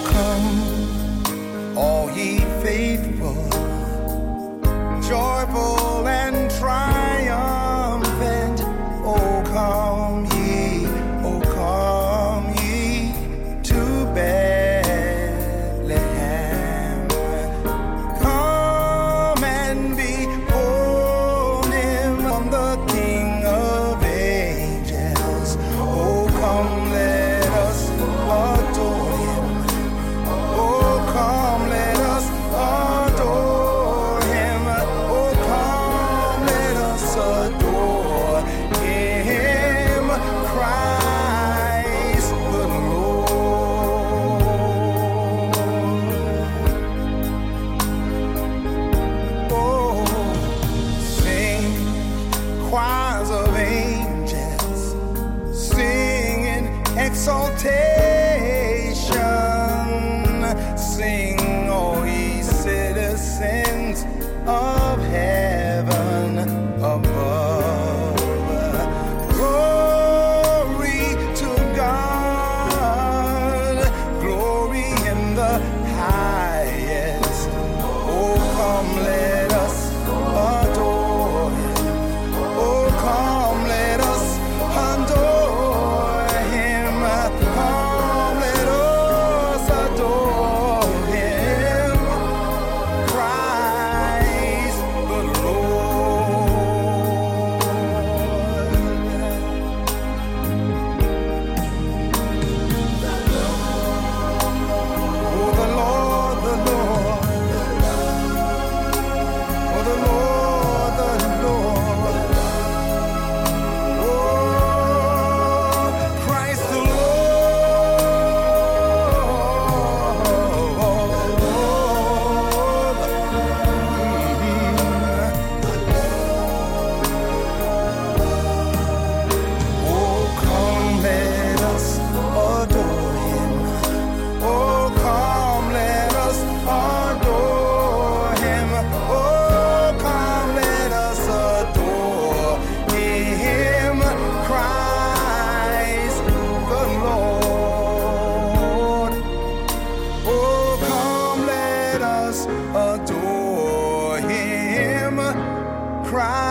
come, all ye faithful, joyful and triumphant. Oh, come ye to Bethlehem. Come and behold him, the King of angels. Oh, come, let us adore him. Oh, come, let us adore him. Oh, come, let us adore him, Christ the Lord. Oh, sing, choirs of angels, sing in exaltation. Sing, all ye citizens of heaven above. Glory to God, glory in the highest. Oh, come, let us adore him. Oh, come, let us adore him. Come, let us adore him, Christ the Lord. Oh, the Lord, the Lord. Oh, the Lord, the Lord. Oh, Christ the Lord. Oh, come, let us adore him. Oh, come, let us adore him. Oh, come, let us adore him, Christ the Lord. Oh, come, let us adore him, Christ